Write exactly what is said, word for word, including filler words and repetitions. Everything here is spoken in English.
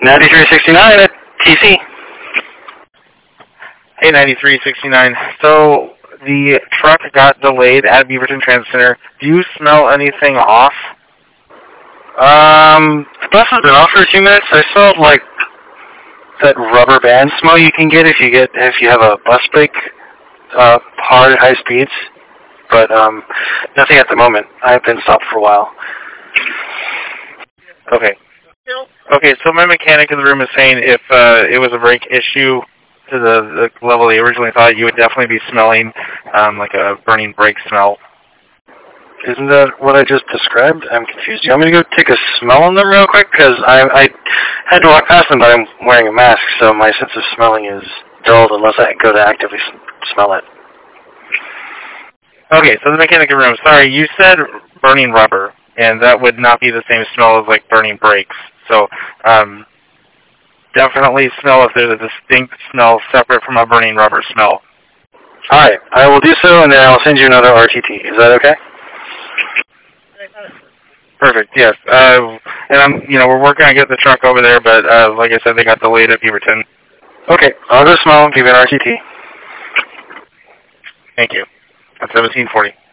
ninety-three sixty-nine at T C. Hey, ninety-three sixty-nine. So the truck got delayed at Beaverton Transit Center. Do you smell anything off? Um, the bus has been off for a few minutes. I smelled like that rubber band smell you can get if you get if you have a bus brake uh, hard at high speeds. But um, nothing at the moment. I've been stopped for a while. Okay. Okay, so my mechanic in the room is saying if uh, it was a brake issue to the, the level they originally thought, you would definitely be smelling um, like a burning brake smell. Isn't that what I just described? I'm confused. Do you want me to go take a smell on them real quick? Because I, I had to walk past them, but I'm wearing a mask, so my sense of smelling is dulled unless I go to actively smell it. Okay, so the mechanic in the room, sorry, you said burning rubber, and that would not be the same smell as like burning brakes. So um, definitely smell if there's a distinct smell separate from a burning rubber smell. All right, I will do so, and then I'll send you another R T T. Is that okay? Perfect. Yes. Uh, and I'm, you know, we're working on getting the truck over there, but uh, like I said, they got delayed at Beaverton. Okay, I'll go smell and give you an R T T. Thank you. At seventeen forty.